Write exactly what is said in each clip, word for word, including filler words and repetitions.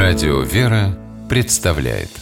Радио «Вера» представляет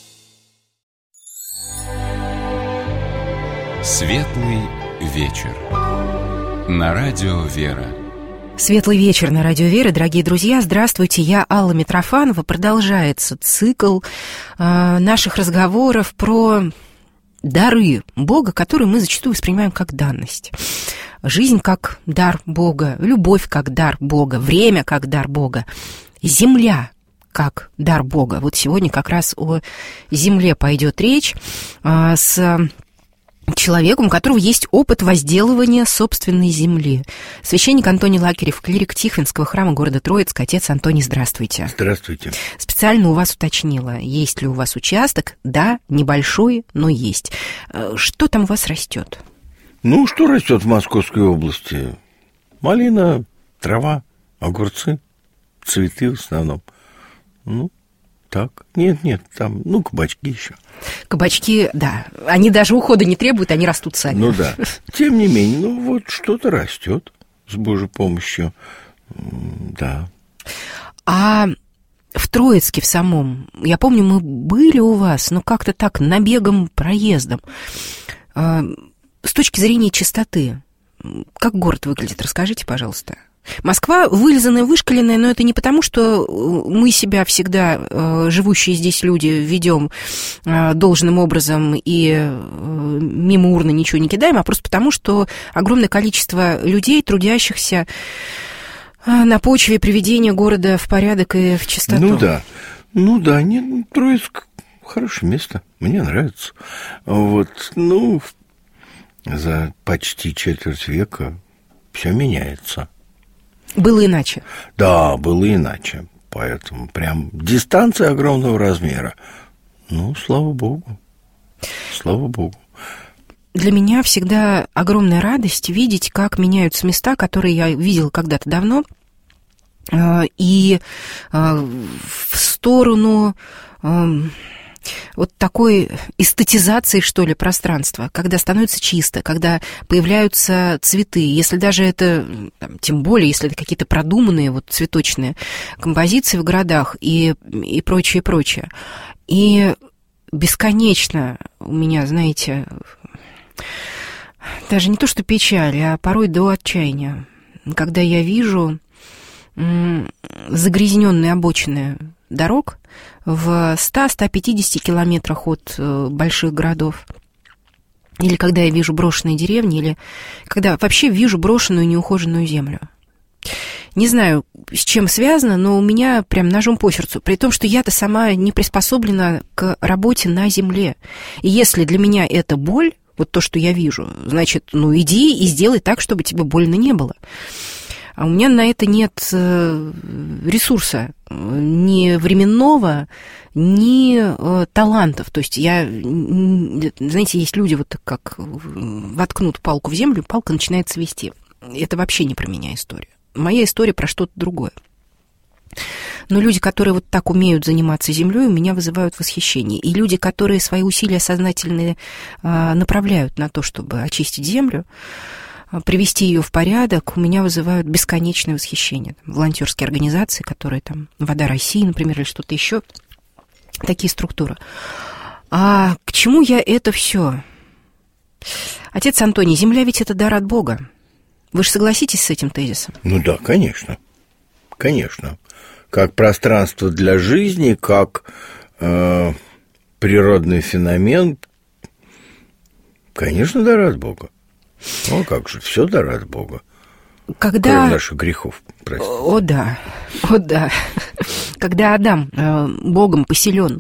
Светлый вечер на Радио «Вера». Светлый вечер на Радио «Вера», дорогие друзья. Здравствуйте, я Алла Митрофанова. Продолжается цикл э, наших разговоров про дары Бога, которые мы зачастую воспринимаем как данность. Жизнь как дар Бога, любовь как дар Бога, время как дар Бога, земля как дар Бога. Вот сегодня как раз о земле пойдет речь э, с человеком, у которого есть опыт возделывания собственной земли. Священник Антоний Лакерев, клирик Тихвинского храма города Троицк. Отец Антоний, здравствуйте. Здравствуйте. Специально у вас уточнила, есть ли у вас участок. Да, небольшой, но есть. Что там у вас растет? Ну, что растет в Московской области? Малина, трава, огурцы, цветы в основном. Ну, так. Нет, нет, там, ну, кабачки еще. Кабачки, да, они даже ухода не требуют, они растут сами. Ну да. Тем не менее, ну вот что-то растет с Божьей помощью. Да. А в Троицке в самом, я помню, мы были у вас, но как-то так, набегом, проездом. С точки зрения чистоты, как город выглядит? Расскажите, пожалуйста. Москва вылизанная, вышкаленная, но это не потому, что мы себя всегда, живущие здесь люди, ведем должным образом и мимо урны ничего не кидаем, а просто потому, что огромное количество людей, трудящихся на почве приведения города в порядок и в чистоту. Ну да, ну да, нет, Троицк хорошее место, мне нравится. Вот, ну, за почти четверть века все меняется. Было иначе? Да, было иначе. Поэтому прям дистанция огромного размера. Ну, слава богу. Слава богу. Для меня всегда огромная радость видеть, как меняются места, которые я видела когда-то давно, и в сторону вот такой эстетизации, что ли, пространства, когда становится чисто, когда появляются цветы, если даже это, там, тем более, если это какие-то продуманные вот цветочные композиции в городах и, и прочее, прочее. И бесконечно у меня, знаете, даже не то что печаль, а порой до отчаяния, когда я вижу загрязненные обочины дорог в ста-ста пятидесяти километрах от больших городов. Или когда я вижу брошенные деревни, или когда вообще вижу брошенную неухоженную землю. Не знаю, с чем связано, но у меня прям ножом по сердцу. При том, что я-то сама не приспособлена к работе на земле. И если для меня это боль, вот то, что я вижу, значит, ну иди и сделай так, чтобы тебе больно не было. А у меня на это нет ресурса, ни временного, ни талантов. То есть я, знаете, есть люди, вот как воткнут палку в землю, палка начинает цвести. Это вообще не про меня история. Моя история про что-то другое. Но люди, которые вот так умеют заниматься землей, меня вызывают восхищение. И люди, которые свои усилия сознательные направляют на то, чтобы очистить землю, привести ее в порядок, у меня вызывают бесконечное восхищение. Там, волонтерские организации, которые там, Вода России, например, или что-то еще, такие структуры. А к чему я это все? Отец Антоний, земля ведь это дар от Бога. Вы же согласитесь с этим тезисом? Ну да, конечно. Конечно. Как пространство для жизни, как э, природный феномен, конечно, дар от Бога. Ну, как же, все дар от Бога. Когда... Кроме наших грехов, простите. О, да, о, да. Когда Адам э, Богом поселен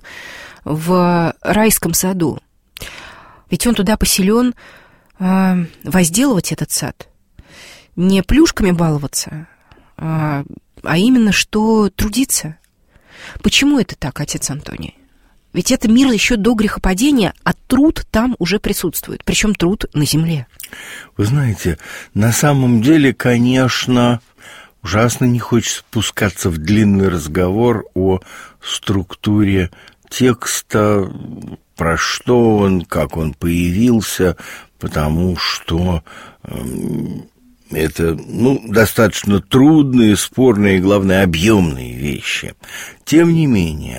в райском саду, ведь он туда поселен э, возделывать этот сад, не плюшками баловаться, а, а именно что трудиться. Почему это так, отец Антоний? Ведь это мир еще до грехопадения, а труд там уже присутствует. Причем труд на земле. Вы знаете, на самом деле, конечно, ужасно не хочется спускаться в длинный разговор о структуре текста, про что он, как он появился, потому что Это, ну, достаточно трудные, спорные и, главное, объемные вещи. Тем не менее,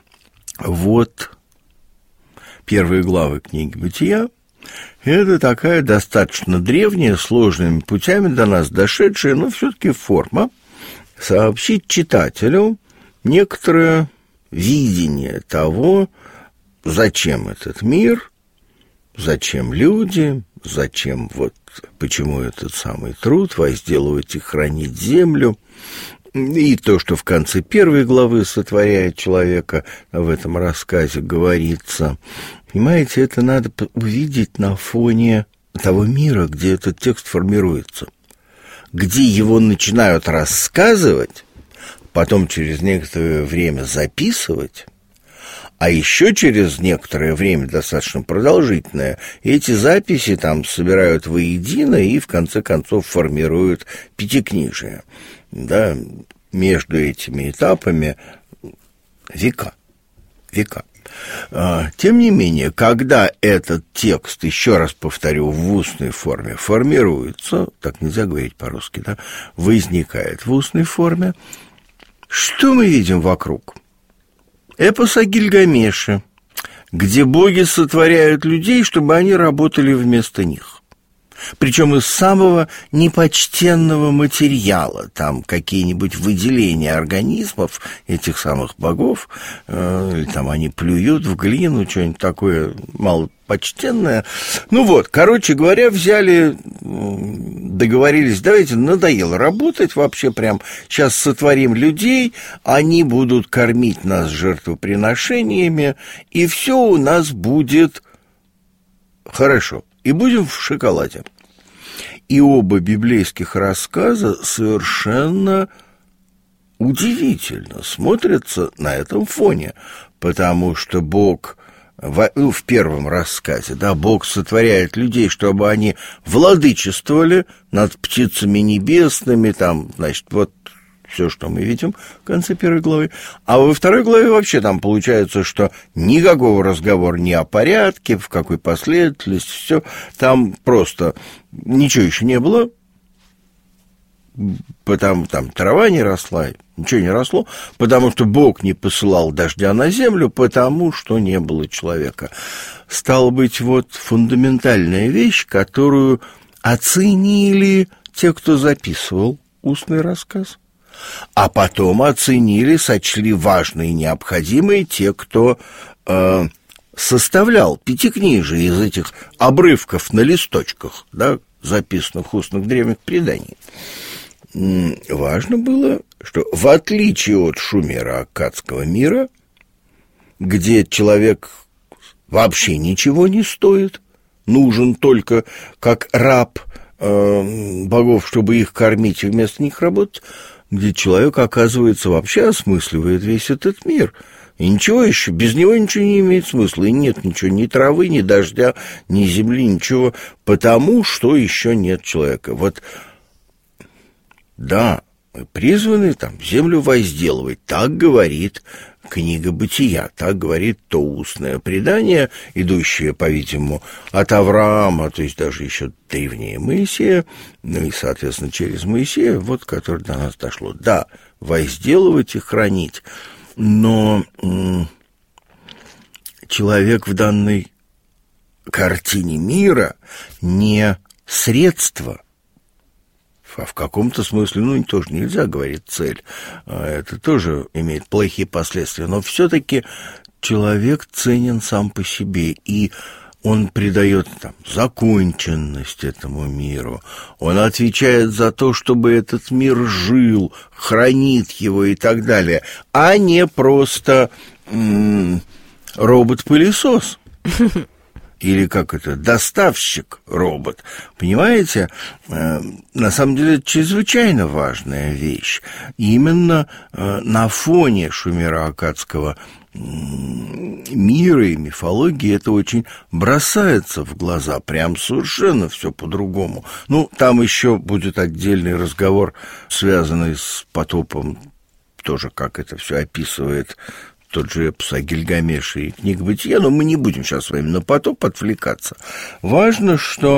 вот первые главы книги «Бытия» — это такая достаточно древняя, сложными путями до нас дошедшая, но все-таки форма сообщить читателю некоторое видение того, зачем этот мир, зачем люди, зачем вот почему этот самый труд возделывать и хранить землю. И то, что в конце первой главы сотворяет человека, в этом рассказе говорится. Понимаете, это надо увидеть на фоне того мира, где этот текст формируется, где его начинают рассказывать, потом через некоторое время записывать, а еще через некоторое время, достаточно продолжительное, эти записи там собирают воедино и, в конце концов, формируют пятикнижие. Да, между этими этапами века. Века. Тем не менее, когда этот текст, еще раз повторю, в устной форме формируется, так нельзя говорить по-русски, да, возникает в устной форме, что мы видим вокруг? Эпос о Гильгамеше, где боги сотворяют людей, чтобы они работали вместо них. Причем из самого непочтенного материала, там какие-нибудь выделения организмов этих самых богов, э, или там они плюют в глину, что-нибудь такое малопочтенное. Ну вот, короче говоря, взяли, договорились, давайте, надоело работать вообще прям, сейчас сотворим людей, они будут кормить нас жертвоприношениями, и все у нас будет хорошо. И будем в шоколаде. И оба библейских рассказа совершенно удивительно смотрятся на этом фоне, потому что Бог, в, ну, в первом рассказе, да, Бог сотворяет людей, чтобы они владычествовали над птицами небесными, там, значит, вот все, что мы видим в конце первой главы. А во второй главе вообще там получается, что никакого разговора ни о порядке, в какой последовательности, все. Там просто ничего еще не было, потому там трава не росла, ничего не росло, потому что Бог не посылал дождя на землю, потому что не было человека. Стало быть, вот фундаментальная вещь, которую оценили те, кто записывал устный рассказ, а потом оценили, сочли важные и необходимые те, кто э, составлял пятикнижие из этих обрывков на листочках, да, записанных устных древних преданий. М-м, важно было, что в отличие от шумеро-аккадского мира, где человек вообще ничего не стоит, нужен только как раб э, богов, чтобы их кормить и вместо них работать, где человек, оказывается, вообще осмысливает весь этот мир. И ничего еще, без него ничего не имеет смысла. И нет ничего, ни травы, ни дождя, ни земли, ничего, потому что еще нет человека. Вот, да, мы призваны там землю возделывать, так говорит книга Бытия, так говорит то устное предание, идущее, по-видимому, от Авраама, то есть даже еще древнее Моисея, ну и, соответственно, через Моисея, вот, которое до нас дошло. Да, возделывать и хранить, но м- человек в данной картине мира не средство, а в каком-то смысле, ну, тоже нельзя говорить цель, это тоже имеет плохие последствия, но все-таки человек ценен сам по себе, и он придает там законченность этому миру, он отвечает за то, чтобы этот мир жил, хранит его и так далее, а не просто м- робот-пылесос. Или как это, доставщик робот. Понимаете, э, на самом деле это чрезвычайно важная вещь. Именно э, на фоне шумеро-аккадского э, мира и мифологии это очень бросается в глаза. Прям совершенно все по-другому. Ну, там еще будет отдельный разговор, связанный с потопом, тоже как это все описывает тот же эпос о Гильгамеше и книга Бытия, но мы не будем сейчас с вами на потоп отвлекаться. Важно, что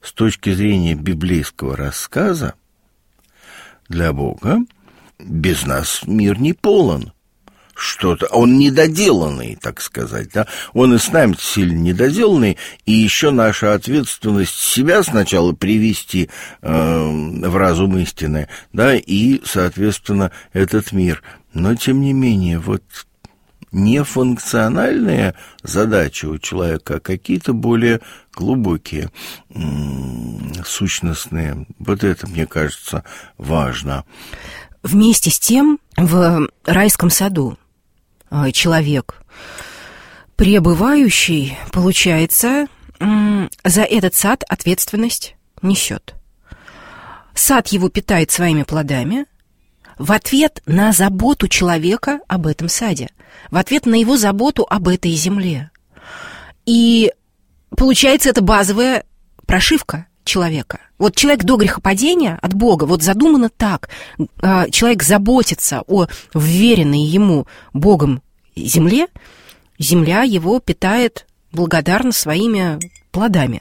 с точки зрения библейского рассказа, для Бога без нас мир не полон. Что-то, он недоделанный, так сказать, да? Он и с нами сильно недоделанный, и еще наша ответственность себя сначала привести э, в разум истины, да, и, соответственно, этот мир. Но, тем не менее, вот нефункциональные задачи у человека, а какие-то более глубокие, сущностные. Вот это, мне кажется, важно. Вместе с тем в райском саду человек, пребывающий, получается, за этот сад ответственность несет. Сад его питает своими плодами в ответ на заботу человека об этом саде, в ответ на его заботу об этой земле. И получается, это базовая прошивка человека. Вот человек до грехопадения от Бога, вот задумано так. Человек заботится о вверенной ему Богом земле, земля его питает благодарно своими плодами.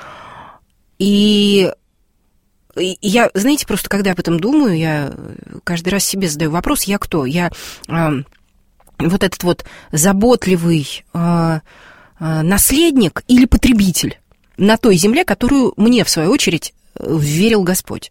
И я, знаете, просто когда об этом думаю, я каждый раз себе задаю вопрос, я кто? Я э, вот этот вот заботливый э, э, наследник или потребитель на той земле, которую мне, в свою очередь, вверил Господь.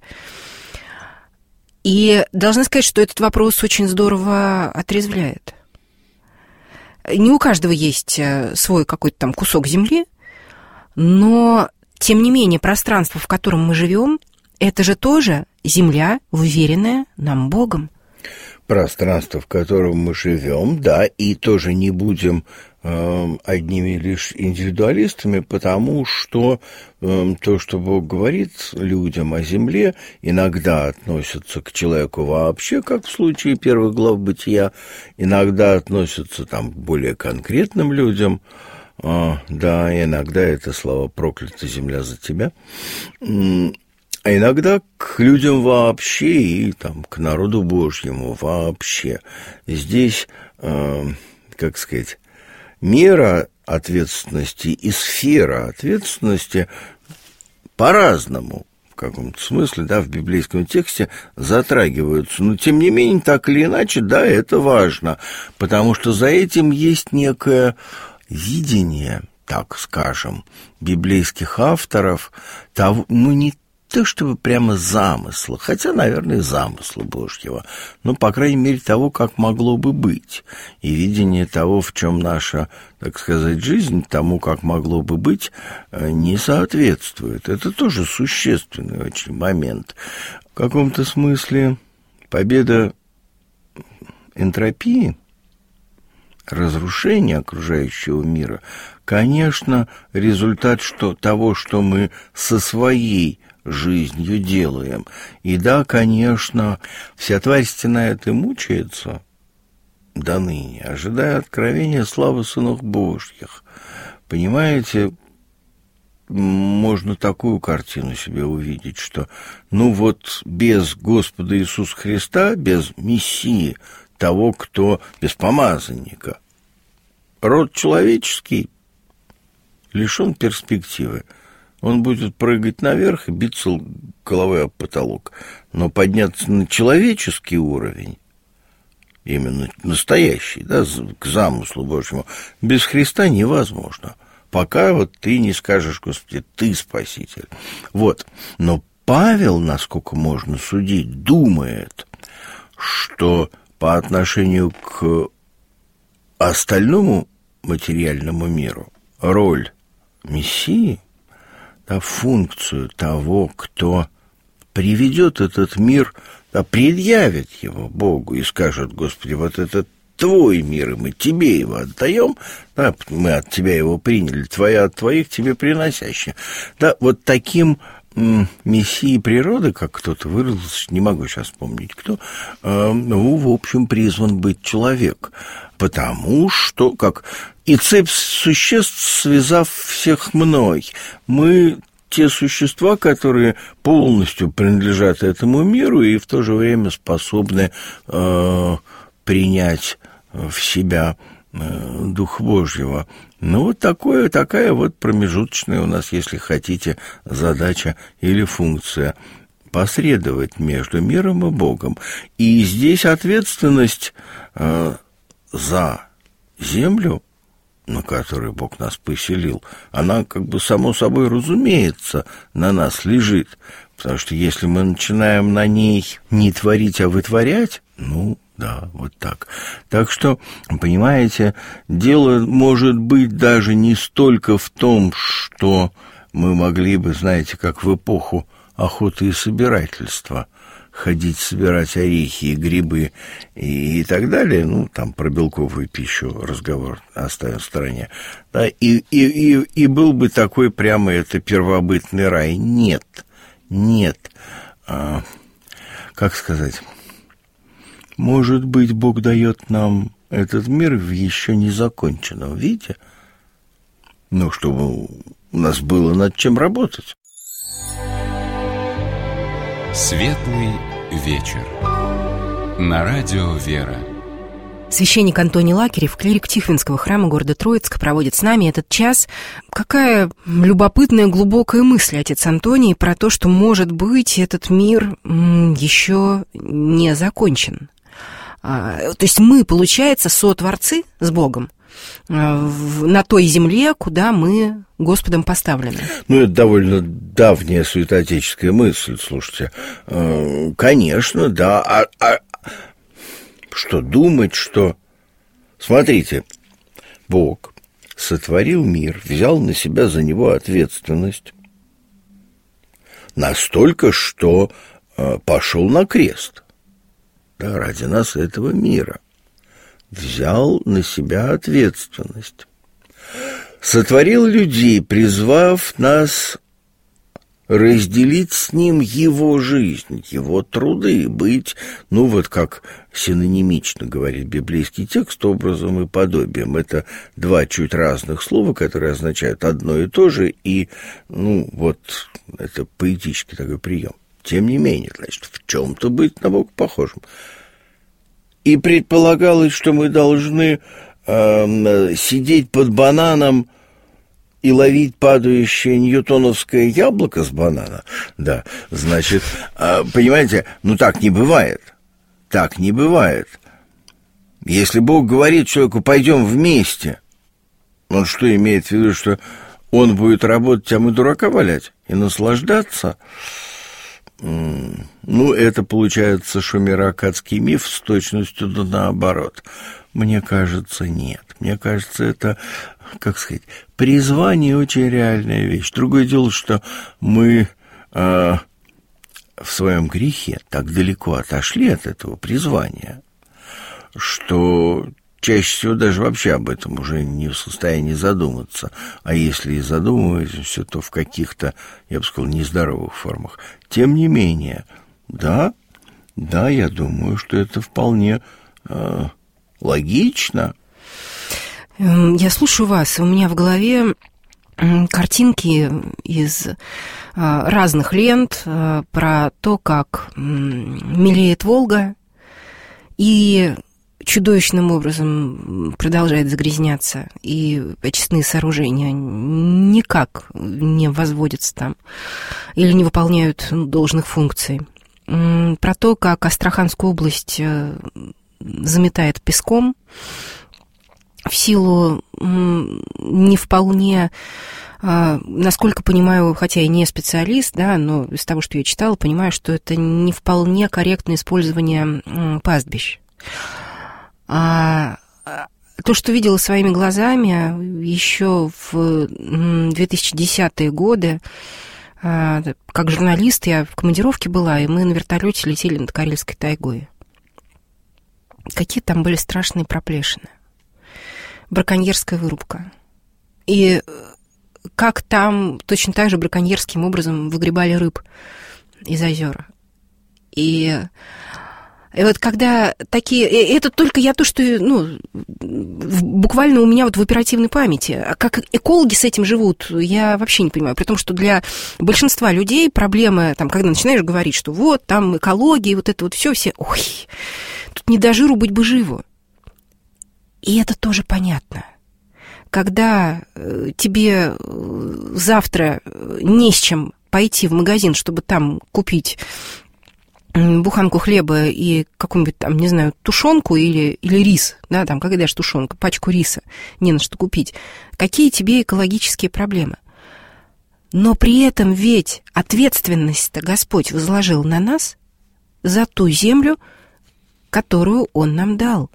И должна сказать, что этот вопрос очень здорово отрезвляет. Не у каждого есть свой какой-то там кусок земли, но, тем не менее, пространство, в котором мы живем, это же тоже земля, уверенная нам Богом. Пространство, в котором мы живем, да, и тоже не будем э, одними лишь индивидуалистами, потому что э, то, что Бог говорит людям о земле, иногда относится к человеку вообще, как в случае первых глав Бытия, иногда относится там, к более конкретным людям, э, да, иногда это слова «проклята земля за тебя». А иногда к людям вообще и там, к народу Божьему вообще. Здесь, э, как сказать, мера ответственности и сфера ответственности по-разному, в каком-то смысле, да, в библейском тексте затрагиваются. Но, тем не менее, так или иначе, да, это важно, потому что за этим есть некое видение, так скажем, библейских авторов, того, ну, не то чтобы прямо замысла, хотя, наверное, замысла Божьего, но, по крайней мере, того, как могло бы быть, и видение того, в чем наша, так сказать, жизнь, тому, как могло бы быть, не соответствует. Это тоже существенный очень момент. В каком-то смысле победа энтропии, разрушения окружающего мира, конечно, результат что, того, что мы со своей жизнью делаем. И да, конечно, вся тварь стенает и мучается до ныне, ожидая откровения славы сынов Божьих. Понимаете, можно такую картину себе увидеть, что, ну вот, без Господа Иисуса Христа, без Мессии, того, кто без помазанника, род человеческий лишен перспективы. Он будет прыгать наверх и биться головой об потолок. Но подняться на человеческий уровень, именно настоящий, да, к замыслу Божьему, без Христа невозможно. Пока вот ты не скажешь: Господи, ты Спаситель. Вот. Но Павел, насколько можно судить, думает, что по отношению к остальному материальному миру роль Мессии, да, функцию того, кто приведет этот мир, да, предъявит его Богу и скажет: Господи, вот это твой мир, и мы тебе его отдаем, да, мы от тебя его приняли, твоя от твоих тебе приносящая. Да, вот таким м- мессией природы, как кто-то выразился, не могу сейчас вспомнить кто, э, ну, в общем, призван быть человек, потому что, как и цепь существ, связав всех мной, мы те существа, которые полностью принадлежат этому миру и в то же время способны э, принять в себя э, Дух Божьего. Ну, вот такое, такая вот промежуточная у нас, если хотите, задача или функция – посредовать между миром и Богом. И здесь ответственность э, за землю, на которой Бог нас поселил, она, как бы, само собой разумеется, на нас лежит. Потому что если мы начинаем на ней не творить, а вытворять, ну, да, вот так. Так что, понимаете, дело может быть даже не столько в том, что мы могли бы, знаете, как в эпоху охоты и собирательства, ходить собирать орехи и грибы и, и так далее, ну, там про белковую пищу разговор оставим в стороне, да, и, и, и, и был бы такой прямо это первобытный рай. Нет, нет, а, как сказать, может быть, Бог дает нам этот мир в еще не законченном виде, ну, чтобы у нас было над чем работать. Светлый вечер. На радио «Вера». Священник Антоний Лакерев, клирик Тихвинского храма города Троицка, проводит с нами этот час. Какая любопытная, глубокая мысль, отец Антоний, про то, что, может быть, этот мир еще не закончен. То есть мы, получается, сотворцы с Богом на той земле, куда мы Господом поставлены. Ну, это довольно давняя святоотеческая мысль, слушайте. Конечно, да. А, а что думать, что... Смотрите, Бог сотворил мир, взял на себя за него ответственность настолько, что пошел на крест, да, ради нас этого мира. Взял на себя ответственность. Сотворил людей, призвав нас разделить с ним его жизнь, его труды, быть, ну вот как синонимично говорит библейский текст, образом и подобием. Это два чуть разных слова, которые означают одно и то же, и, ну, вот, это поэтический такой прием. Тем не менее, значит, в чем-то быть на Бога похожим. И предполагалось, что мы должны э, сидеть под бананом и ловить падающее ньютоновское яблоко с банана. Да, значит, э, понимаете, ну так не бывает. Так не бывает. Если Бог говорит человеку, пойдем вместе, он что имеет в виду, что он будет работать, а мы дурака валять и наслаждаться? Ну, это получается шумеро-аккадский миф с точностью да наоборот. Мне кажется, нет. Мне кажется, это, как сказать, призвание очень реальная вещь. Другое дело, что мы э, в своем грехе так далеко отошли от этого призвания, что чаще всего даже вообще об этом уже не в состоянии задуматься. А если и задумываемся, то в каких-то, я бы сказал, нездоровых формах. Тем не менее, да, да, я думаю, что это вполне э, логично. Я слушаю вас, у меня в голове картинки из разных лент про то, как мелеет Волга, и чудовищным образом продолжает загрязняться, и очистные сооружения никак не возводятся там или не выполняют должных функций. Про то, как Астраханскую область заметает песком в силу не вполне, насколько понимаю, хотя и не специалист, да, но из того, что я читала, понимаю, что это не вполне корректное использование пастбищ. А то, что видела своими глазами еще в две тысячи десятые годы, как журналист, я в командировке была, и мы на вертолете летели над Карельской тайгой. Какие там были страшные проплешины. Браконьерская вырубка. И как там точно так же браконьерским образом выгребали рыб из озер. И... И вот когда такие... Это только я то, что, ну, буквально у меня вот в оперативной памяти. А как экологи с этим живут, я вообще не понимаю. При том, что для большинства людей проблемы, там, когда начинаешь говорить, что вот, там экология, вот это вот все, все... Ой, тут не до жиру быть бы живо. И это тоже понятно. когда тебе завтра не с чем пойти в магазин, чтобы там купить буханку хлеба и какую-нибудь там, не знаю, тушенку или, или рис, да, там, когда же тушенка, пачку риса, не на что купить. Какие тебе экологические проблемы? Но при этом ведь ответственность-то Господь возложил на нас за ту землю, которую Он нам дал.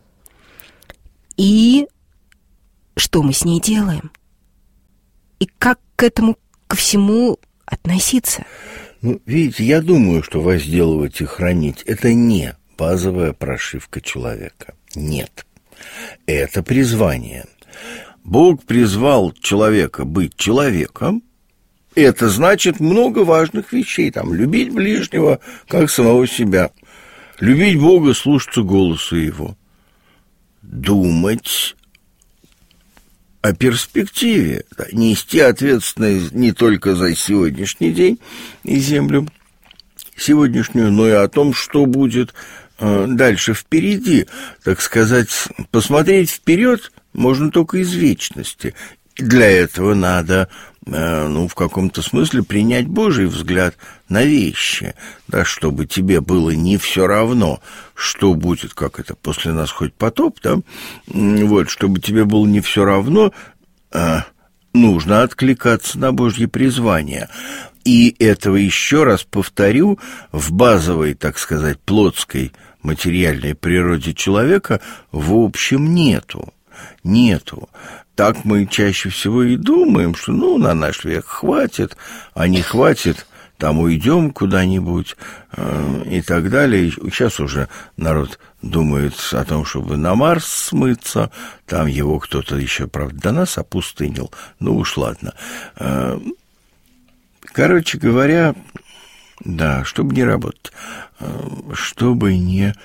И что мы с ней делаем? И как к этому, ко всему относиться? Ну, видите, я думаю, что возделывать и хранить – это не базовая прошивка человека. Нет. Это призвание. Бог призвал человека быть человеком. Это значит много важных вещей. Там, любить ближнего, как самого себя. Любить Бога, слушаться голоса Его. Думать о перспективе, да, нести ответственность не только за сегодняшний день и землю сегодняшнюю, но и о том, что будет э, дальше впереди. Так сказать, посмотреть вперед можно только из вечности. Для этого надо, э, ну, в каком-то смысле принять Божий взгляд на вещи, да, чтобы тебе было не все равно, что будет, как это, после нас хоть потоп, да, вот, чтобы тебе было не все равно, э, нужно откликаться на Божье призвание. И этого, еще раз повторю, в базовой, так сказать, плотской материальной природе человека в общем нету. Нету. Так мы чаще всего и думаем, что, ну, на наш век хватит, а не хватит, там уйдем куда-нибудь э, и так далее. Сейчас уже народ думает о том, чтобы на Марс смыться, там его кто-то еще, правда, до нас опустынил, ну уж ладно. Э, короче говоря, да, чтобы не работать, э, чтобы не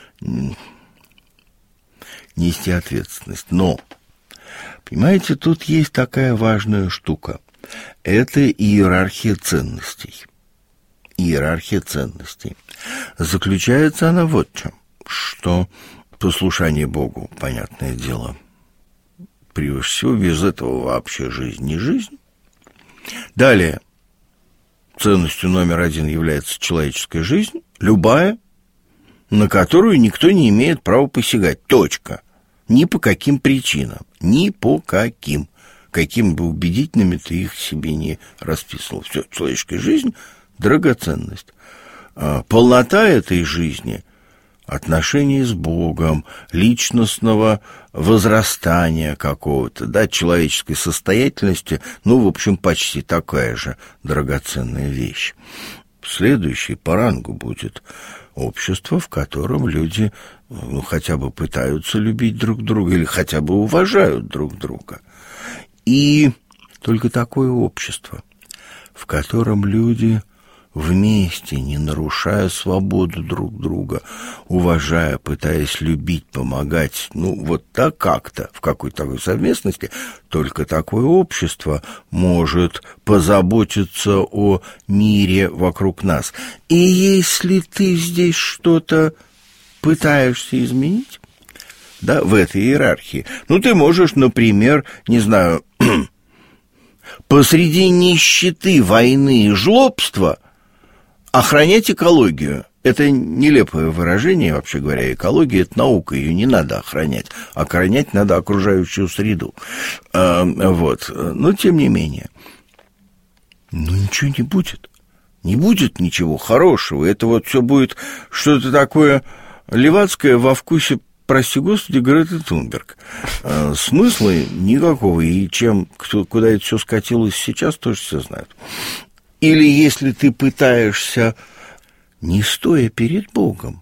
нести ответственность. Но, понимаете, тут есть такая важная штука. Это иерархия ценностей. Иерархия ценностей. Заключается она вот в чем, что послушание Богу, понятное дело, прежде всего, без этого вообще жизнь не жизнь. Далее, ценностью номер один является человеческая жизнь, любая, на которую никто не имеет права посягать. Точка. Ни по каким причинам. Ни по каким. Каким бы убедительными ты их себе не расписывал. Все, человеческая жизнь – драгоценность. А полнота этой жизни – отношения с Богом, личностного возрастания какого-то, да, человеческой состоятельности, ну, в общем, почти такая же драгоценная вещь. Следующий по рангу будет общество, в котором люди, ну, хотя бы пытаются любить друг друга или хотя бы уважают друг друга. И только такое общество, в котором люди вместе, не нарушая свободу друг друга, уважая, пытаясь любить, помогать, ну, вот так как-то, в какой-то такой совместности, только такое общество может позаботиться о мире вокруг нас. И если ты здесь что-то пытаешься изменить, да, в этой иерархии, ну, ты можешь, например, не знаю, посреди нищеты, войны и жлобства охранять экологию. Это нелепое выражение, вообще говоря. Экология – это наука, ее не надо охранять. Охранять надо окружающую среду. А, вот. Но, тем не менее, ну, ничего не будет. Не будет ничего хорошего. Это вот все будет что-то такое левацкое во вкусе, прости господи, Греты Тунберг. А, смысла никакого. И чем, кто, куда это все скатилось сейчас, тоже все знают. Или если ты пытаешься, не стоя перед Богом,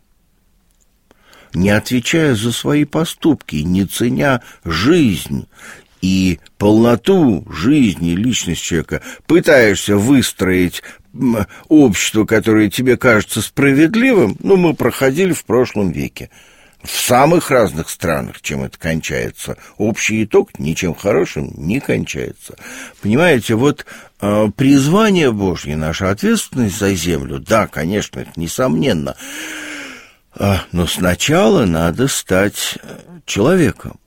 не отвечая за свои поступки, не ценя жизнь и полноту жизни, личность человека, пытаешься выстроить общество, которое тебе кажется справедливым, ну, мы проходили в прошлом веке. В самых разных странах, чем это кончается. Общий итог ничем хорошим не кончается. Понимаете, вот э, призвание Божье, наша ответственность за землю, да, конечно, это несомненно. Э, но сначала надо стать человеком.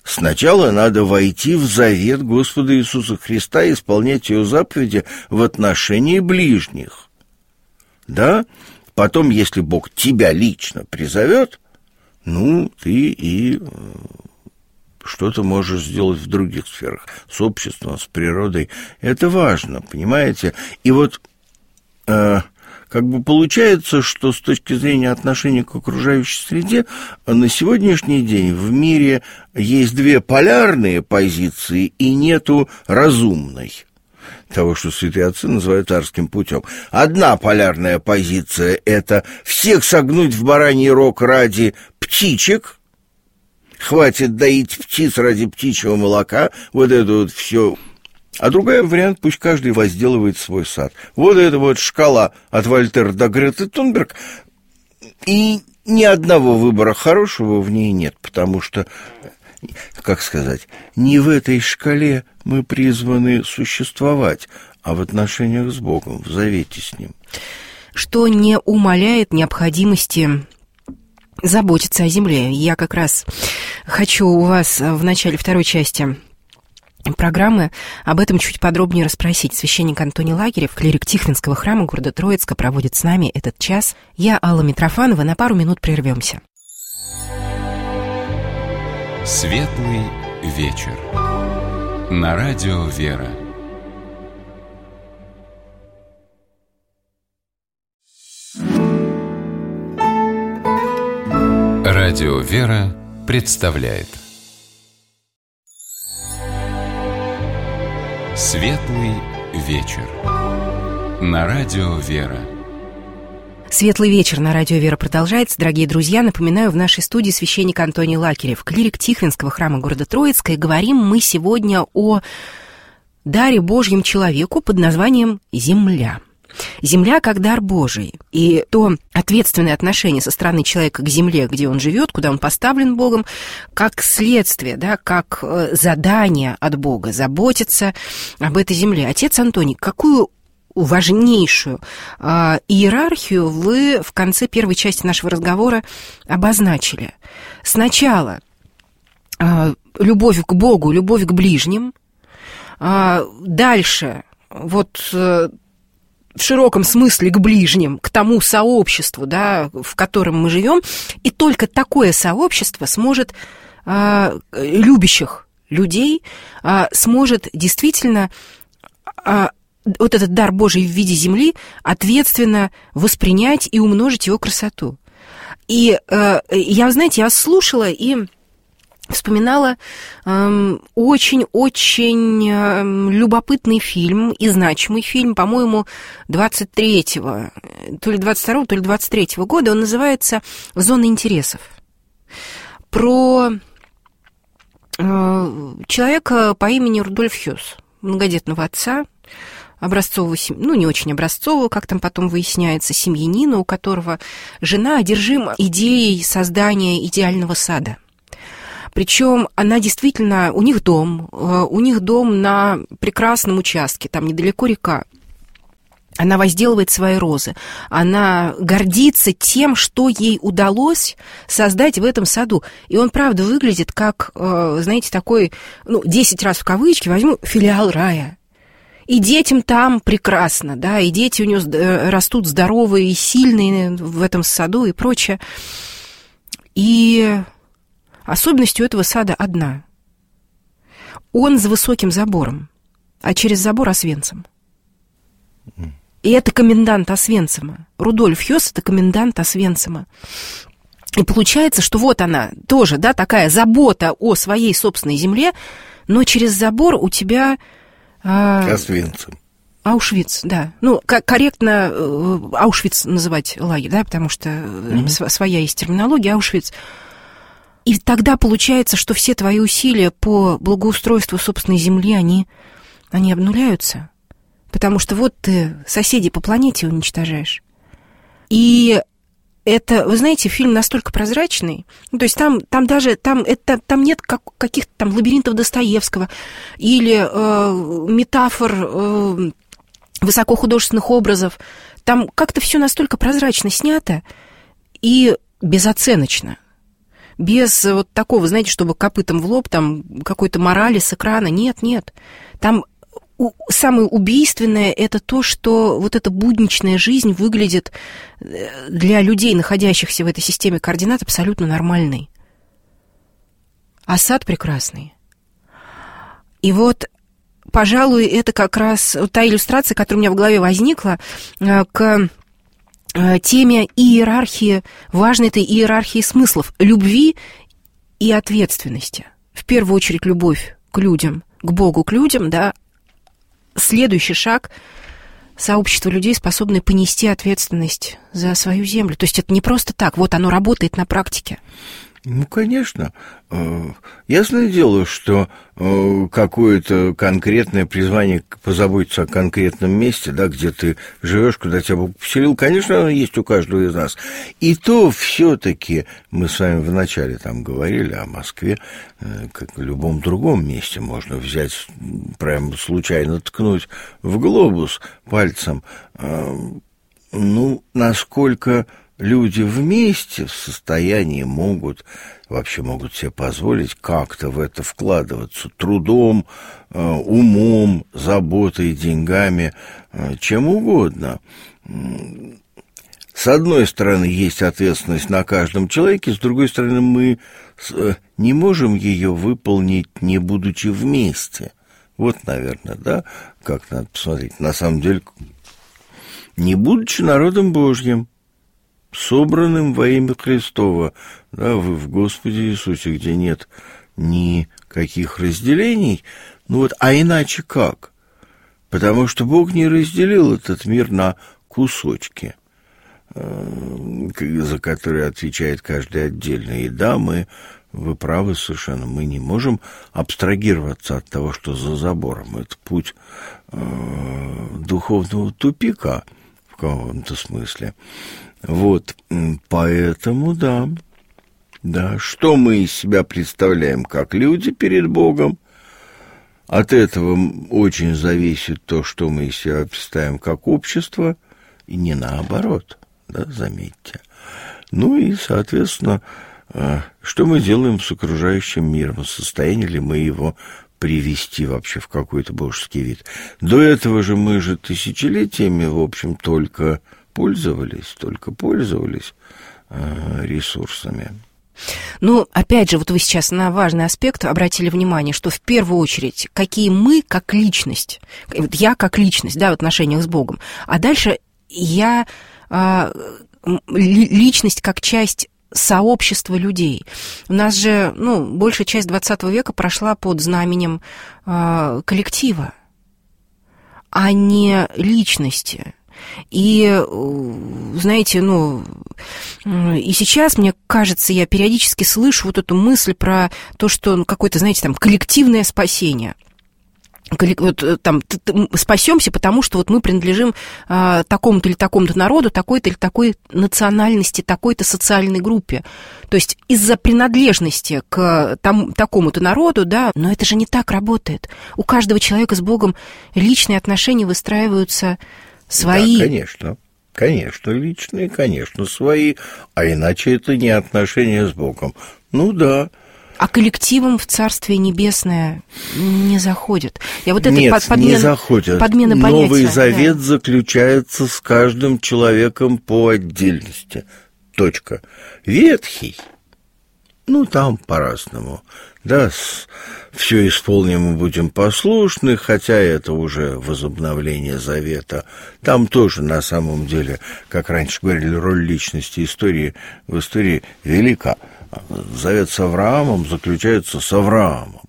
Сначала надо войти в завет Господа Иисуса Христа и исполнять Его заповеди в отношении ближних. Да? Потом, если Бог тебя лично призовет, ну, ты и что-то можешь сделать в других сферах, с обществом, с природой. Это важно, понимаете? И вот э, как бы получается, что с точки зрения отношения к окружающей среде на сегодняшний день в мире есть две полярные позиции и нету разумной. Того, что святые отцы называют царским путем. Одна полярная позиция – это всех согнуть в бараний рог ради птичек, хватит доить птиц ради птичьего молока, вот это вот все. А другой вариант – пусть каждый возделывает свой сад. Вот это вот шкала от Вольтера до Греты Тунберг, и ни одного выбора хорошего в ней нет, потому что, как сказать, не в этой шкале мы призваны существовать, а в отношениях с Богом, в завете с Ним. Что не умаляет необходимости заботиться о земле. Я как раз хочу у вас в начале второй части программы об этом чуть подробнее расспросить. Священник Антоний Лагерев, клирик Тихвинского храма города Троицка, проводит с нами этот час. Я Алла Митрофанова. На пару минут прервемся. Светлый вечер. На радио «Вера». Радио «Вера» представляет Светлый вечер. На радио «Вера». Светлый вечер на радио «Вера» продолжается. Дорогие друзья, напоминаю, в нашей студии священник Антоний Лагерев, клирик Тихвинского храма города Троицка. И говорим мы сегодня о даре Божьем человеку под названием «Земля». Земля как дар Божий. И то ответственное отношение со стороны человека к земле, где он живет, куда он поставлен Богом, как следствие, да, как задание от Бога заботиться об этой земле. Отец Антоний, какую важнейшую э, иерархию вы в конце первой части нашего разговора обозначили? Сначала э, любовь к Богу, любовь к ближним, э, дальше вот э, в широком смысле к ближним, к тому сообществу, да, в котором мы живем, и только такое сообщество сможет э, любящих людей э, сможет действительно э, вот этот дар Божий в виде земли ответственно воспринять и умножить его красоту. И э, я, знаете, я слушала и вспоминала очень-очень э, э, любопытный фильм и значимый фильм, по-моему, двадцать третьего, то ли двадцать второго, то ли двадцать третьего года. Он называется «Зона интересов». Про э, человека по имени Рудольф Хёс, многодетного отца, образцового, ну, не очень образцового, как там потом выясняется, семьянина, у которого жена одержима идеей создания идеального сада. Причем она действительно, у них дом, у них дом на прекрасном участке, там недалеко река. Она возделывает свои розы. Она гордится тем, что ей удалось создать в этом саду. И он, правда, выглядит как, знаете, такой, ну, десять раз в кавычки возьму, филиал рая. И детям там прекрасно, да, и дети у него растут здоровые и сильные в этом саду и прочее. И особенность у этого сада одна. Он за высоким забором, а через забор Освенцим. И это комендант Освенцима. Рудольф Хёс – это комендант Освенцима. И получается, что вот она тоже, да, такая забота о своей собственной земле, но через забор у тебя... Освенцим. Аушвиц, да. Ну, корректно Аушвиц называть лагерь, да, потому что mm-hmm. своя есть терминология, Аушвиц. И тогда получается, что все твои усилия по благоустройству собственной земли, они, они обнуляются. Потому что вот ты соседей по планете уничтожаешь. И это, вы знаете, фильм настолько прозрачный, ну, то есть там, там даже там, это, там нет как, каких-то там лабиринтов Достоевского или э, метафор э, высокохудожественных образов. Там как-то все настолько прозрачно снято и безоценочно. без вот такого, знаете, чтобы копытом в лоб, там, какой-то морали с экрана. Нет, нет. Там самое убийственное – это то, что вот эта будничная жизнь выглядит для людей, находящихся в этой системе координат, абсолютно нормальной. А сад прекрасный. И вот, пожалуй, это как раз та иллюстрация, которая у меня в голове возникла к теме иерархии, важной этой иерархии смыслов, любви и ответственности. В первую очередь, любовь к людям, к Богу, к людям, да. Следующий шаг – сообщество людей, способное понести ответственность за свою землю. То есть это не просто так, вот оно работает на практике. Ну, конечно. Ясное дело, что какое-то конкретное призвание позаботиться о конкретном месте, да, где ты живешь, куда тебя Бог поселил, конечно, оно есть у каждого из нас. И то все-таки мы с вами вначале там говорили о Москве, как в любом другом месте можно взять, прямо случайно ткнуть в глобус пальцем. Ну, насколько люди вместе в состоянии могут, вообще могут себе позволить как-то в это вкладываться трудом, умом, заботой, деньгами, чем угодно. С одной стороны, есть ответственность на каждом человеке, с другой стороны, мы не можем ее выполнить, не будучи вместе. Вот, наверное, да, как надо посмотреть. На самом деле, не будучи народом Божьим, собранным во имя Христова, да, вы в Господе Иисусе, где нет никаких разделений, ну вот, а иначе как? Потому что Бог не разделил этот мир на кусочки, за которые отвечает каждый отдельно. И да, мы, вы правы совершенно, мы не можем абстрагироваться от того, что за забором. Это путь э, духовного тупика в каком-то смысле. Вот, поэтому, да, да, что мы из себя представляем как люди перед Богом, от этого очень зависит то, что мы из себя представляем как общество, и не наоборот, да, заметьте. Ну и, соответственно, что мы делаем с окружающим миром, в состоянии ли мы его привести вообще в какой-то божеский вид. До этого же мы же тысячелетиями, в общем, только пользовались, только пользовались э, ресурсами. Ну, опять же, вот вы сейчас на важный аспект обратили внимание, что в первую очередь, какие мы как личность, вот я как личность, да, в отношениях с Богом, а дальше я э, личность как часть сообщества людей. У нас же, ну, большая часть двадцатого века прошла под знаменем э, коллектива, а не личности. И, знаете, ну, и сейчас, мне кажется, я периодически слышу вот эту мысль про то, что ну, какое-то, знаете, там, коллективное спасение. Вот, там, спасемся, потому что вот мы принадлежим а, такому-то или такому-то народу, такой-то или такой национальности, такой-то социальной группе. То есть из-за принадлежности к там, такому-то народу, да, но это же не так работает. У каждого человека с Богом личные отношения выстраиваются свои. Да, конечно, конечно, личные, конечно, свои, а иначе это не отношения с Богом. Ну да. А коллективом в Царствие Небесное не заходят. Я вот Нет, это подмен... не заходят. Подмена понятия. Новый Завет да. заключается с каждым человеком по отдельности. Точка. Ветхий, ну, там по-разному. Да, все исполним и будем послушны, хотя это уже возобновление Завета. Там тоже, на самом деле, как раньше говорили, роль личности истории в истории велика. Завет с Авраамом заключается с Авраамом.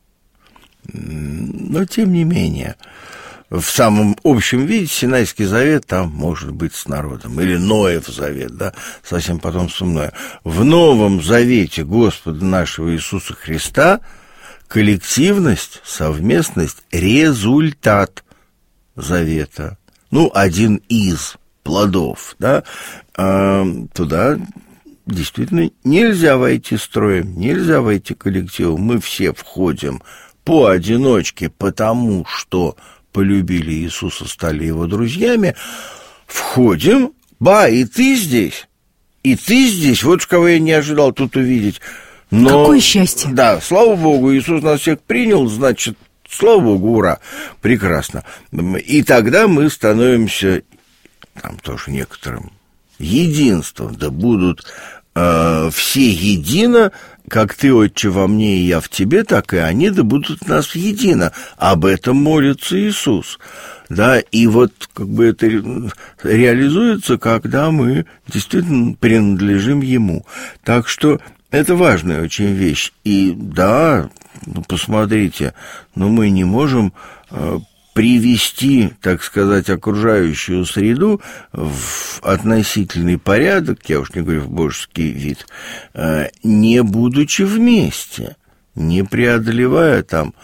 Но, тем не менее, в самом общем виде Синайский завет там может быть с народом. Или Ноев завет, да, совсем потомством Ноя. В Новом Завете Господа нашего Иисуса Христа коллективность, совместность – результат завета. Ну, один из плодов, да, а, туда действительно нельзя войти строем, нельзя войти коллективом. Мы все входим поодиночке, потому что полюбили Иисуса, стали его друзьями. Входим, ба, и ты здесь, и ты здесь, вот кого я не ожидал тут увидеть. Но, какое счастье! Да, слава Богу, Иисус нас всех принял, значит, слава Богу, ура, прекрасно. И тогда мы становимся, там тоже некоторым единством, да будут э, все едино, как ты, Отче, во мне, и я в тебе, так и они, да будут нас едино. Об этом молится Иисус. Да, и вот как бы это реализуется, когда мы действительно принадлежим Ему. Так что это важная очень вещь. И да, ну, посмотрите, но мы не можем э, привести, так сказать, окружающую среду в относительный порядок, я уж не говорю в божеский вид, э, не будучи вместе, не преодолевая там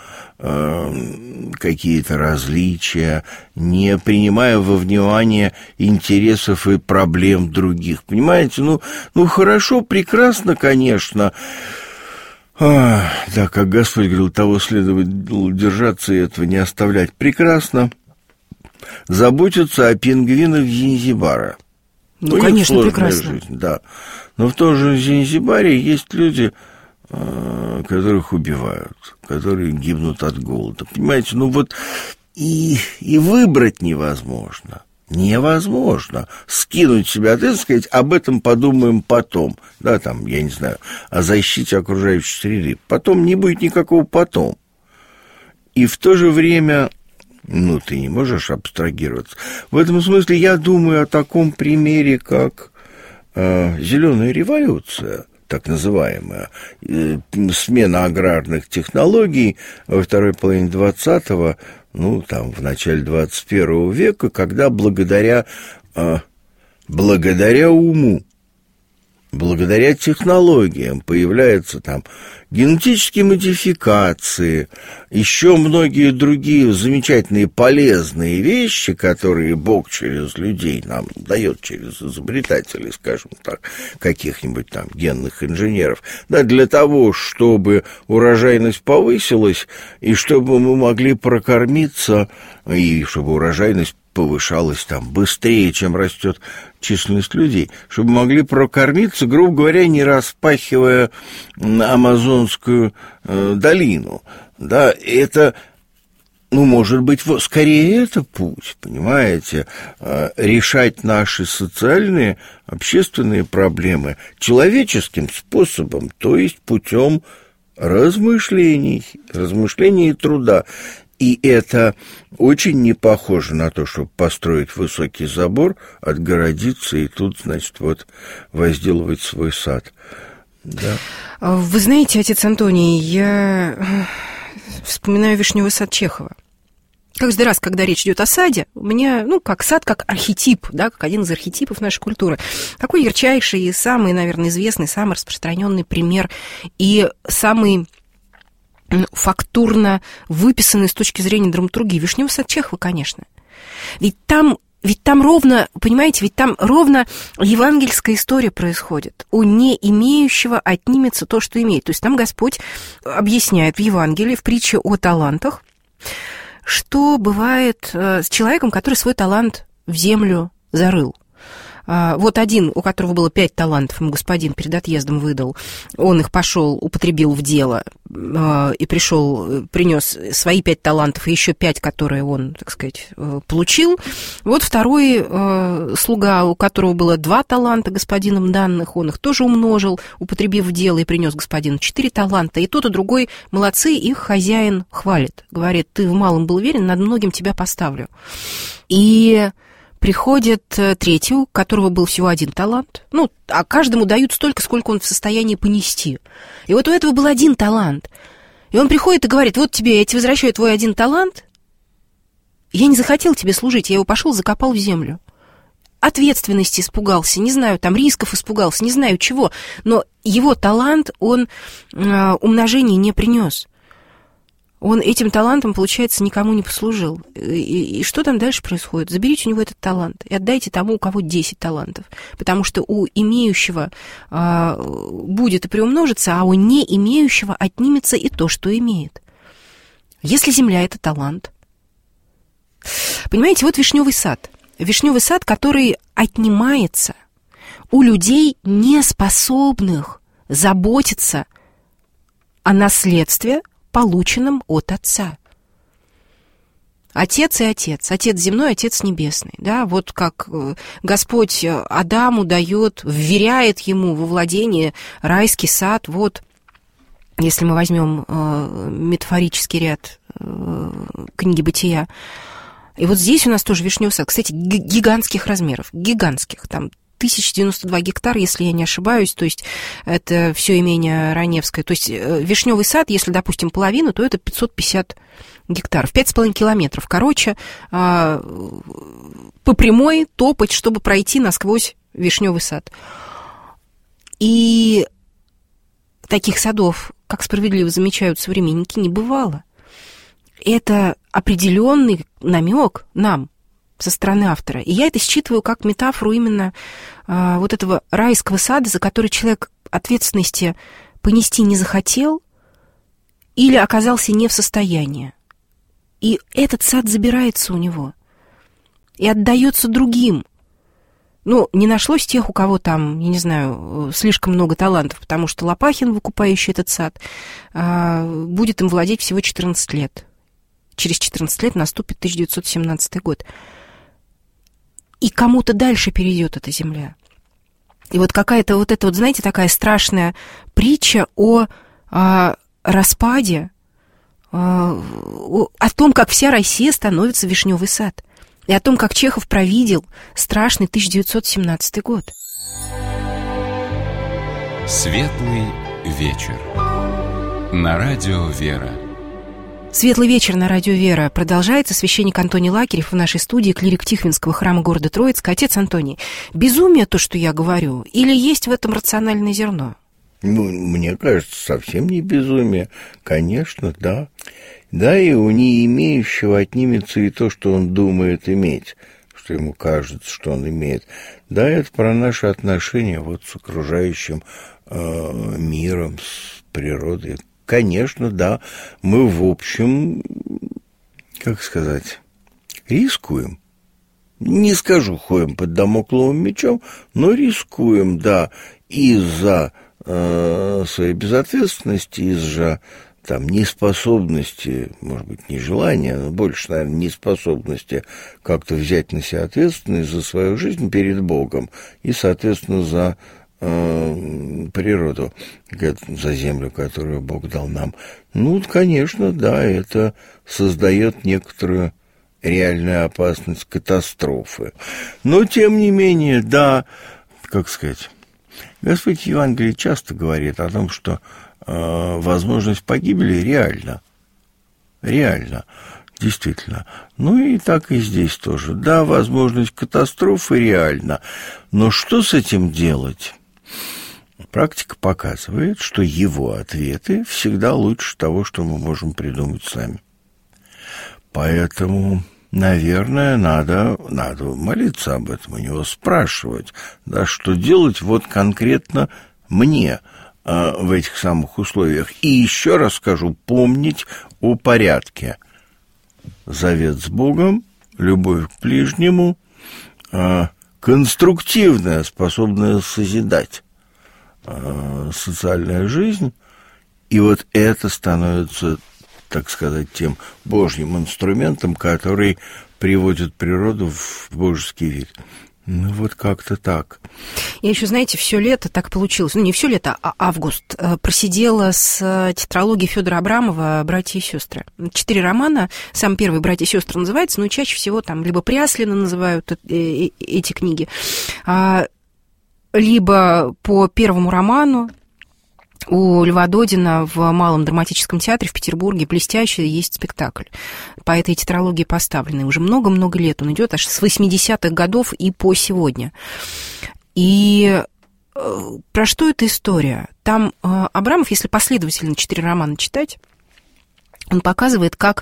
э, какие-то различия, не принимая во внимание интересов и проблем других. Понимаете, ну, ну хорошо, прекрасно, конечно. А, да, как Господь говорил, того следует держаться и этого не оставлять. Прекрасно. Заботиться о пингвинах Занзибара. Ну, ну конечно, прекрасно. Жизнь, да. Но в том же Занзибаре есть люди, которых убивают, которые гибнут от голода. Понимаете, ну вот и, и выбрать невозможно. Невозможно скинуть себя ответственность, сказать, об этом подумаем потом. Да, там, я не знаю, о защите окружающей среды. Потом не будет никакого потом. И в то же время, ну, ты не можешь абстрагироваться. В этом смысле я думаю о таком примере, как э, зеленая революция, так называемая, э, смена аграрных технологий во второй половине двадцатого, ну, там, в начале двадцать первого века, когда благодаря, э, благодаря уму, благодаря технологиям появляются там генетические модификации, еще многие другие замечательные полезные вещи, которые Бог через людей нам дает, через изобретателей, скажем так, каких-нибудь там генных инженеров, да, для того, чтобы урожайность повысилась, и чтобы мы могли прокормиться, и чтобы урожайность повышалась там быстрее, чем растет численность людей, чтобы могли прокормиться, грубо говоря, не распахивая Амазонскую э, долину. Да, это, ну, может быть, скорее это путь, понимаете, э, решать наши социальные, общественные проблемы человеческим способом, то есть путем размышлений, размышлений и труда. И это очень не похоже на то, чтобы построить высокий забор, отгородиться и тут, значит, вот возделывать свой сад. Да. Вы знаете, отец Антоний, я вспоминаю «Вишневый сад» Чехова. Каждый раз, когда речь идет о саде, у меня, ну, как сад, как архетип, да, как один из архетипов нашей культуры. Такой ярчайший и самый, наверное, известный, самый распространенный пример и самый фактурно выписанный с точки зрения драматургии. «Вишневый сад» Чехова, конечно. Ведь там, ведь там ровно, понимаете, ведь там ровно евангельская история происходит. У не имеющего отнимется то, что имеет. То есть там Господь объясняет в Евангелии, в притче о талантах, что бывает с человеком, который свой талант в землю зарыл. Вот один, у которого было пять талантов, ему господин перед отъездом выдал, он их пошел, употребил в дело и пришел, принес свои пять талантов и еще пять, которые он, так сказать, получил. Вот второй слуга, у которого было два таланта господином данных, он их тоже умножил, употребив в дело и принес господину четыре таланта. И тот, и другой молодцы, их хозяин хвалит. Говорит, ты в малом был верен, над многим тебя поставлю. И приходит третий, у которого был всего один талант. Ну, а каждому дают столько, сколько он в состоянии понести. И вот у этого был один талант. И он приходит и говорит, вот тебе, я тебе возвращаю твой один талант. Я не захотел тебе служить, я его пошел, закопал в землю. Ответственности испугался, не знаю, там рисков испугался, не знаю чего. Но его талант, он э, умножения не принес. Он этим талантом, получается, никому не послужил. И, и что там дальше происходит? Заберите у него этот талант и отдайте тому, у кого десять талантов. Потому что у имеющего а, будет и приумножится, а у не имеющего отнимется и то, что имеет. Если земля — это талант. Понимаете, вот вишневый сад. Вишневый сад, который отнимается у людей, не способных заботиться о наследстве, полученном от отца. Отец и отец, отец земной, отец небесный, да, вот как Господь Адаму дает, вверяет ему во владение райский сад, вот, если мы возьмем э, метафорический ряд э, книги Бытия, и вот здесь у нас тоже вишневый сад, кстати, гигантских размеров, гигантских, там, тысяча девяносто два гектара, если я не ошибаюсь, то есть это все имение Раневское, то есть вишневый сад, если, допустим, половину, то это пятьсот пятьдесят гектаров, пять с половиной километров. Короче, по прямой топать, чтобы пройти насквозь вишневый сад. И таких садов, как справедливо замечают современники, не бывало. Это определенный намек нам со стороны автора. И я это считываю как метафору именно а, вот этого райского сада, за который человек ответственности понести не захотел или оказался не в состоянии. И этот сад забирается у него и отдается другим. Ну, не нашлось тех, у кого там, я не знаю, слишком много талантов, потому что Лопахин, выкупающий этот сад, а, будет им владеть всего четырнадцать лет. Через четырнадцать лет наступит тысяча девятьсот семнадцатый год. И кому-то дальше перейдет эта земля. И вот какая-то вот эта вот, знаете, такая страшная притча о, о распаде, о, о том, как вся Россия становится вишневый сад. И о том, как Чехов провидел страшный тысяча девятьсот семнадцатый год. Светлый вечер. На радио «Вера». Светлый вечер на радио «Вера» продолжается. Священник Антоний Лакерев в нашей студии, клирик Тихвинского храма города Троицка. Отец Антоний, безумие то, что я говорю, или есть в этом рациональное зерно? Ну, мне кажется, совсем не безумие. Конечно, да. Да, и у не имеющего отнимется и то, что он думает иметь, что ему кажется, что он имеет. Да, это про наши отношения вот с окружающим э, миром, с природой. Конечно, да, мы, в общем, как сказать, рискуем. Не скажу, ходим под дамокловым мечом, но рискуем, да, из-за э, своей безответственности, из-за там неспособности, может быть, не желания, но больше, наверное, неспособности как-то взять на себя ответственность за свою жизнь перед Богом и, соответственно, за природу, за землю, которую Бог дал нам. Ну, конечно, да, это создает некоторую реальную опасность катастрофы. Но, тем не менее, да, как сказать, Господь в Евангелии часто говорит о том, что э, возможность погибели реальна. Реально. Действительно. Ну и так и здесь тоже. Да, возможность катастрофы реальна. Но что с этим делать? Практика показывает, что его ответы всегда лучше того, что мы можем придумать сами. Поэтому, наверное, надо, надо молиться об этом, у него спрашивать, да, что делать вот конкретно мне э, в этих самых условиях. И еще раз скажу, помнить о порядке. Завет с Богом, любовь к ближнему, э, конструктивная, способная созидать э, социальная жизнь, и вот это становится, так сказать, тем Божьим инструментом, который приводит природу в божеский вид. Ну, вот как-то так. Я еще, знаете, все лето так получилось, ну, не все лето, а август, просидела с тетралогией Федора Абрамова «Братья и сестры». Четыре романа, сам первый «Братья и сестры» называется, но чаще всего там либо Пряслина называют эти книги, либо по первому роману. У Льва Додина в Малом драматическом театре в Петербурге блестящий есть спектакль. По этой тетралогии поставленный. Уже много-много лет он идет, аж с восьмидесятых годов и по сегодня. И про что эта история? Там Абрамов, если последовательно четыре романа читать, он показывает, как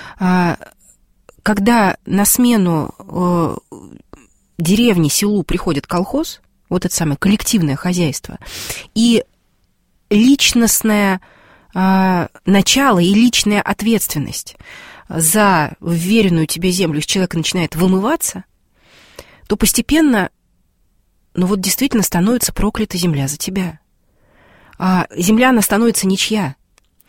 когда на смену деревне, селу приходит колхоз, вот это самое коллективное хозяйство, и личностное э, начало и личная ответственность за вверенную тебе землю из человека начинает вымываться, то постепенно, ну вот действительно становится проклята земля за тебя. А земля, она становится ничья.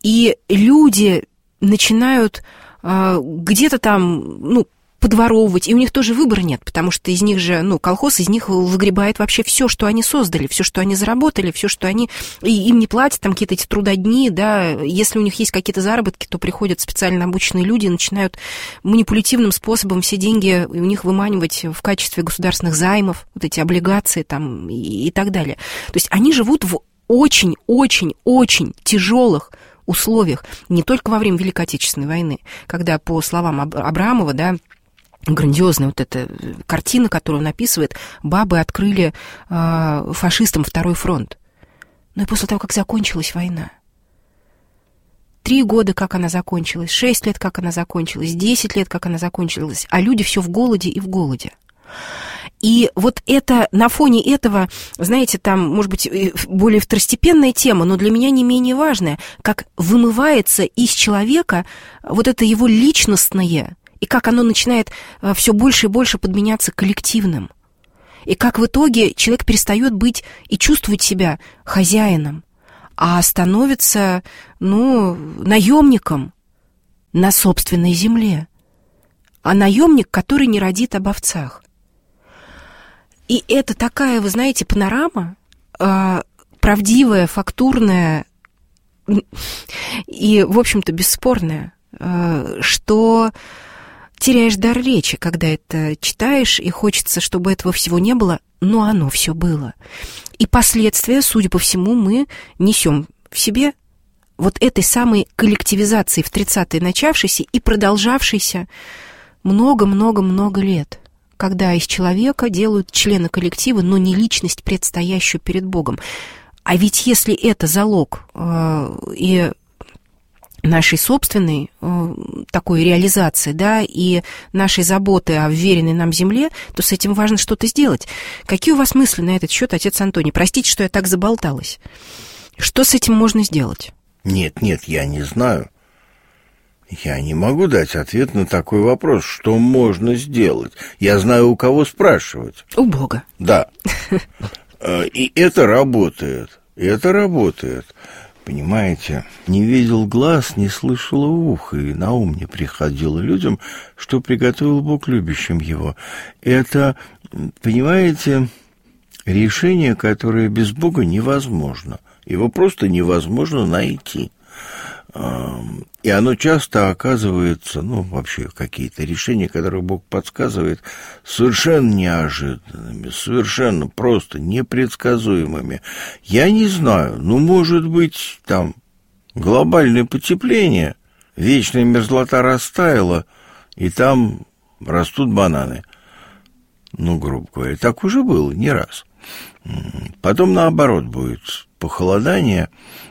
И люди начинают э, где-то там, ну, подворовывать, и у них тоже выбора нет, потому что из них же, ну, колхоз из них выгребает вообще все, что они создали, все, что они заработали, все, что они... И им не платят там какие-то эти трудодни, да, если у них есть какие-то заработки, то приходят специально обученные люди и начинают манипулятивным способом все деньги у них выманивать в качестве государственных займов, вот эти облигации там и, и так далее. То есть они живут в очень-очень-очень тяжелых условиях, не только во время Великой Отечественной войны, когда, по словам Абрамова, да, грандиозная вот эта картина, которую он описывает, бабы открыли э, фашистам второй фронт. Ну и после того, как закончилась война. Три года, как она закончилась, шесть лет, как она закончилась, десять лет, как она закончилась, а люди все в голоде и в голоде. И вот это, на фоне этого, знаете, там, может быть, более второстепенная тема, но для меня не менее важная, как вымывается из человека вот это его личностное, и как оно начинает все больше и больше подменяться коллективным. И как в итоге человек перестает быть и чувствовать себя хозяином, а становится, ну, наемником на собственной земле. А наемник, который не родит об овцах. И это такая, вы знаете, панорама, правдивая, фактурная и, в общем-то, бесспорная, что... теряешь дар речи, когда это читаешь, и хочется, чтобы этого всего не было, но оно все было. И последствия, судя по всему, мы несем в себе вот этой самой коллективизации в тридцатые начавшейся и продолжавшейся много-много-много лет, когда из человека делают члена коллектива, но не личность, предстоящую перед Богом. А ведь если это залог э, и... нашей собственной э, такой реализации, да, и нашей заботы о вверенной нам земле, то с этим важно что-то сделать. Какие у вас мысли на этот счет, отец Антоний? Простите, что я так заболталась. Что с этим можно сделать? Нет, нет, я не знаю. Я не могу дать ответ на такой вопрос. Что можно сделать? Я знаю, у кого спрашивать. У Бога. Да. И это работает. И это работает. Понимаете, не видел глаз, не слышало ухо, и на ум не приходило людям, что приготовил Бог любящим его. Это, понимаете, решение, которое без Бога невозможно. Его просто невозможно найти. И оно часто оказывается, ну, вообще какие-то решения, которые Бог подсказывает, совершенно неожиданными, совершенно просто непредсказуемыми. Я не знаю, ну, может быть, там глобальное потепление, вечная мерзлота растаяла, и там растут бананы. Ну, грубо говоря, так уже было не раз. Потом, наоборот, будет похолодание.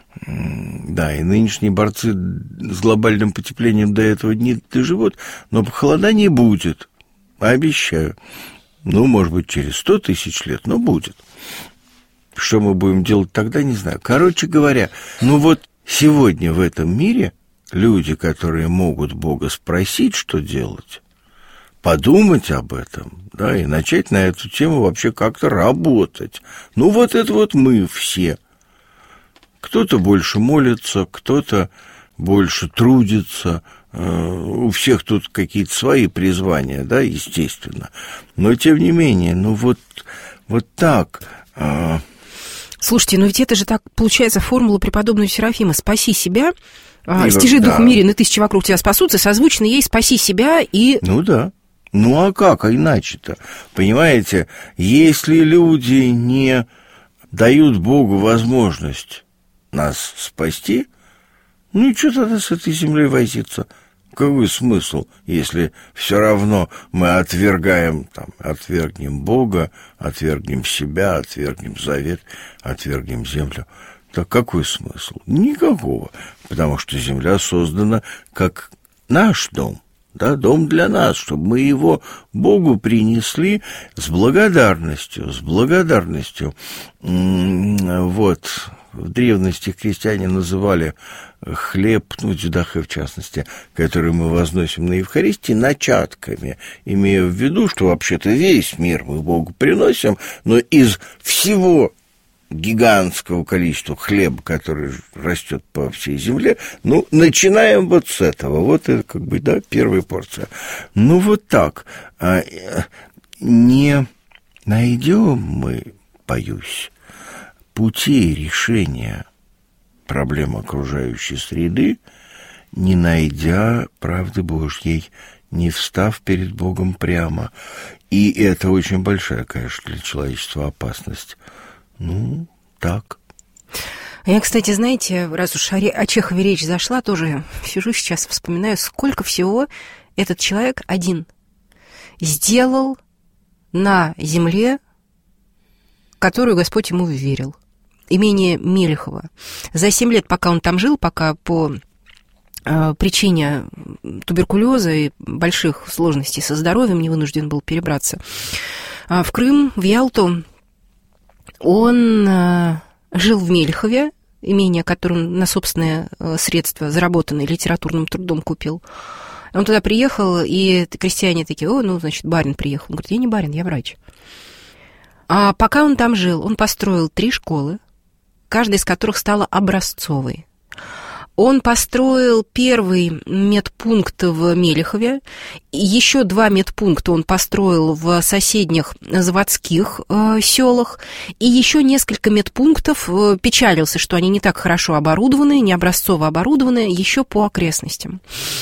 Да, и нынешние борцы с глобальным потеплением до этого не доживут, но похолодание будет, обещаю. Ну, может быть, через сто тысяч лет, но будет. Что мы будем делать тогда, не знаю. Короче говоря, ну вот сегодня в этом мире люди, которые могут Бога спросить, что делать, подумать об этом, да, и начать на эту тему вообще как-то работать. Ну, вот это вот мы все. Кто-то больше молится, кто-то больше трудится. У всех тут какие-то свои призвания, да, естественно. Но, тем не менее, ну вот, вот так... Слушайте, ну ведь это же так, получается, формула преподобного Серафима «спаси себя», и «стяжи вот, духом да. мирен, и тысячи вокруг тебя спасутся», созвучно ей «спаси себя» и... Ну да. Ну а как иначе-то? Понимаете, если люди не дают Богу возможность нас спасти, ну и что тогда с этой землей возиться? Какой смысл, если все равно мы отвергаем, там, отвергнем Бога, отвергнем себя, отвергнем завет, отвергнем землю? Так какой смысл? Никакого, потому что земля создана как наш дом, да, дом для нас, чтобы мы его Богу принесли с благодарностью, с благодарностью. Вот... В древности христиане называли хлеб, ну, дзюдахэ в частности, который мы возносим на Евхаристии, начатками, имея в виду, что вообще-то весь мир мы Богу приносим, но из всего гигантского количества хлеба, который растет по всей земле. Ну, начинаем вот с этого. Вот это, как бы, да, первая порция. Ну, вот так. Не найдем мы, боюсь, пути решения проблем окружающей среды, не найдя правды Божьей, не встав перед Богом прямо. И это очень большая, конечно, для человечества опасность. Ну, так. Я, кстати, знаете, раз уж о Чехове речь зашла, тоже сижу сейчас, вспоминаю, сколько всего этот человек один сделал на земле, которую Господь ему верил. Имение Мелехово. За семь лет, пока он там жил, пока по э, причине туберкулеза и больших сложностей со здоровьем не вынужден был перебраться э, в Крым, в Ялту, он э, жил в Мелехове, имение, которое он на собственные э, средства, заработанные литературным трудом, купил. Он туда приехал, и крестьяне такие: о, ну, значит, барин приехал. Он говорит: я не барин, я врач. А пока он там жил, он построил три школы, каждая из которых стала образцовой. Он построил первый медпункт в Мелехове, еще два медпункта он построил в соседних заводских э, селах, и еще несколько медпунктов, э, печалился, что они не так хорошо оборудованы, не образцово оборудованы, еще по окрестностям.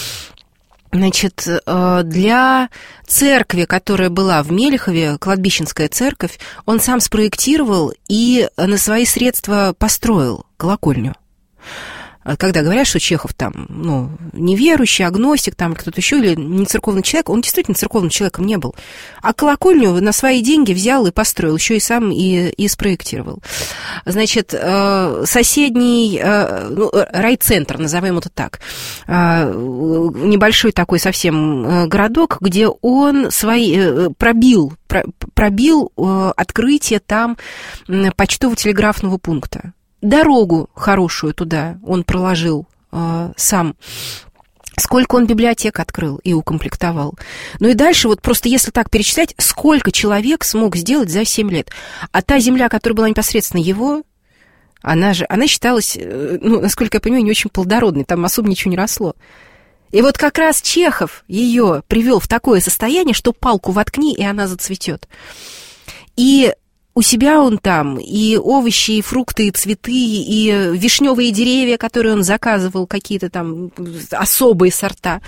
Значит, для церкви, которая была в Мелехове, кладбищенская церковь, он сам спроектировал и на свои средства построил колокольню. Когда говорят, что Чехов там, ну, неверующий, агностик, там кто-то еще, или не церковный человек, он действительно церковным человеком не был. А колокольню на свои деньги взял и построил, еще и сам и, и спроектировал. Значит, соседний, ну, райцентр, назовем это так, небольшой такой совсем городок, где он свои, пробил, пробил открытие там почтово-телеграфного пункта. Дорогу хорошую туда он проложил э, сам. Сколько он библиотек открыл и укомплектовал. Ну и дальше, вот просто если так перечислять, сколько человек смог сделать за семь лет. А та земля, которая была непосредственно его, она же, она считалась, ну, насколько я понимаю, не очень плодородной, там особо ничего не росло. И вот как раз Чехов ее привел в такое состояние, что палку воткни, и она зацветет. И у себя он там и овощи, и фрукты, и цветы, и вишневые деревья, которые он заказывал, какие-то там особые сорта,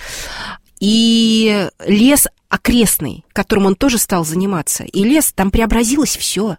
и лес окрестный, которым он тоже стал заниматься. И лес, там преобразилось все.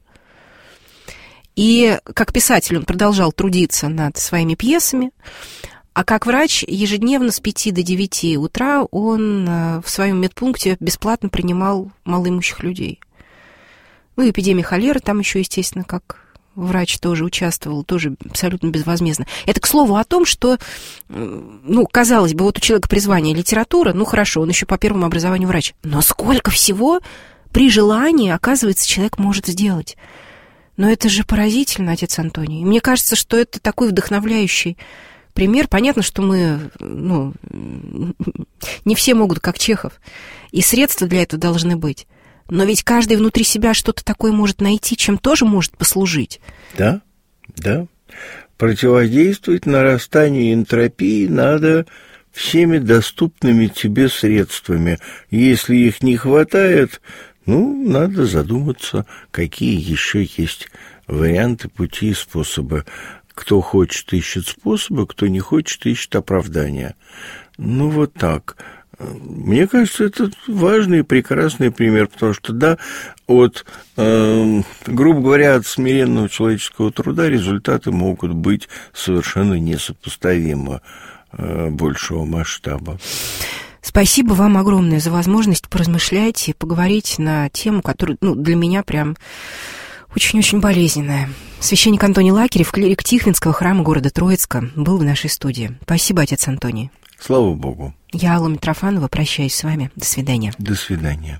И как писатель он продолжал трудиться над своими пьесами, а как врач ежедневно с пяти до девяти утра он в своем медпункте бесплатно принимал малоимущих людей. Ну, эпидемия холеры там еще, естественно, как врач тоже участвовал, тоже абсолютно безвозмездно. Это, к слову, о том, что, ну, казалось бы, вот у человека призвание литература, ну, хорошо, он еще по первому образованию врач. Но сколько всего при желании, оказывается, человек может сделать. Но это же поразительно, отец Антоний. И мне кажется, что это такой вдохновляющий пример. Понятно, что мы, ну, не все могут, как Чехов, и средства для этого должны быть. Но ведь каждый внутри себя что-то такое может найти, чем тоже может послужить. Да, да. Противодействовать нарастанию энтропии надо всеми доступными тебе средствами. Если их не хватает, ну, надо задуматься, какие еще есть варианты, пути и способы. Кто хочет, ищет способы, кто не хочет, ищет оправдания. Ну, вот так. Мне кажется, это важный и прекрасный пример, потому что, да, от, э, грубо говоря, от смиренного человеческого труда результаты могут быть совершенно несопоставимо э, большего масштаба. Спасибо вам огромное за возможность поразмышлять и поговорить на тему, которая, ну, для меня прям очень-очень болезненная. Священник Антоний Лакерев, клирик Тихвинского храма города Троицка, был в нашей студии. Спасибо, отец Антоний. Слава Богу. Я, Алла Митрофанова, прощаюсь с вами. До свидания. До свидания.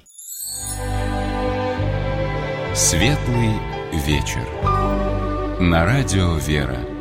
Светлый вечер. На радио «Вера».